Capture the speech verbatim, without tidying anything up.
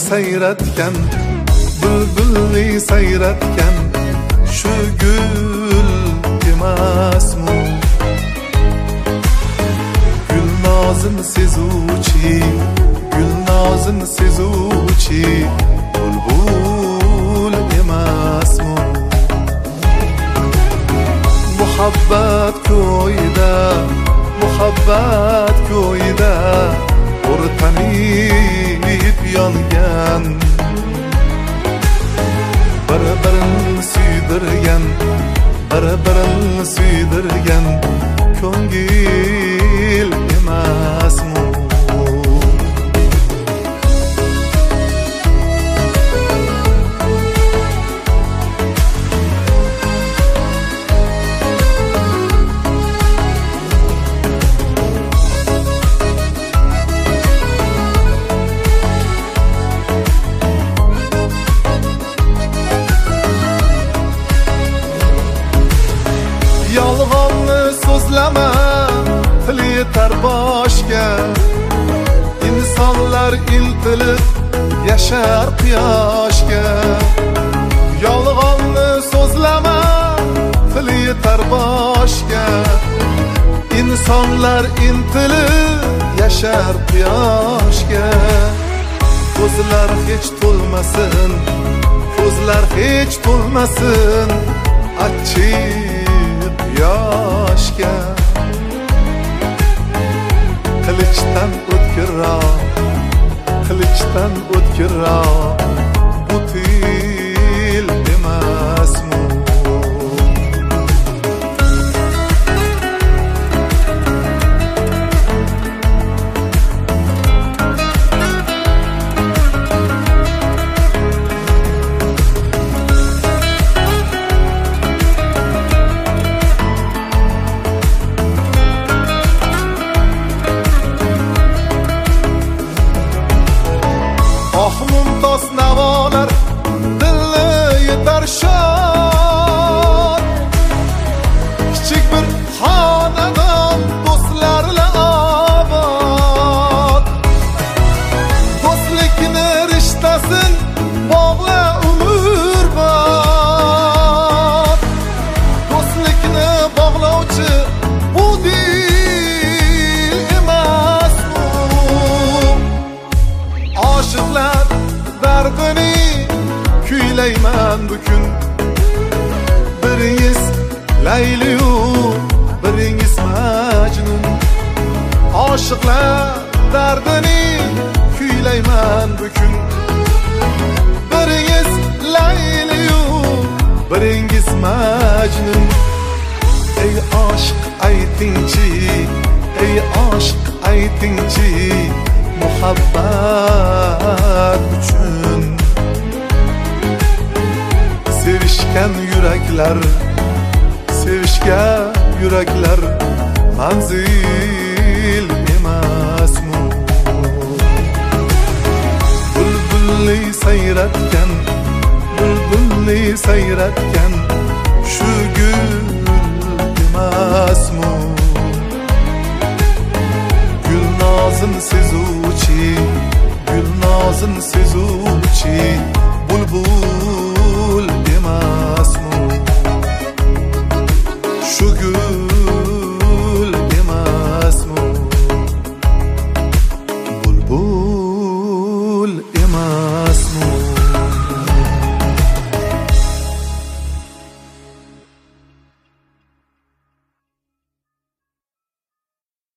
sayratgan, bulbulli sayratgan shu gul emasmi? Gulnozini sezuvchi, gulnozini sezuvchi bulbul emasmi? Muhabbat ko'yida, muhabbat ko'yida o'rtanib yongan, bir-birini suydirgan, bir-birini suydirgan ko'ngil emasmi? Yolg'onni so'zlama, til yetar boshga. Insonlar intilib yashar quyoshga. Yolg'onni so'zlama, til yetar boshga. Insonlar intilib yashar quyoshga. Ko'zlar hech to'lmasin, ko'zlar hech to'lmasin achchiq yoshga. Qilichdan o'tkirroq, qilichdan o'tkirroq bu til emasmi? Oh mumtoz navolar dilni yetar shod, kichik bir xonadon do'stlarla obod. Do'stlikni rishtasin bog'la umrbod, do'stlikni bog'lovchi bu dil emasmi? Oshiqlar dardini kuylayman bugün, biringiz Layliyu, biringiz Majnun. Oshiqlar dardini kuylayman bugün, biringiz Layliyu, biringiz Majnun. Ey oshiq aytingchi, ey oshiq aytingchi muhabbat uchun. Sevishgan yuraklar, sevishgan yuraklar manzil emasmi? Bulbulli sayratgan, bulbulli sayratgan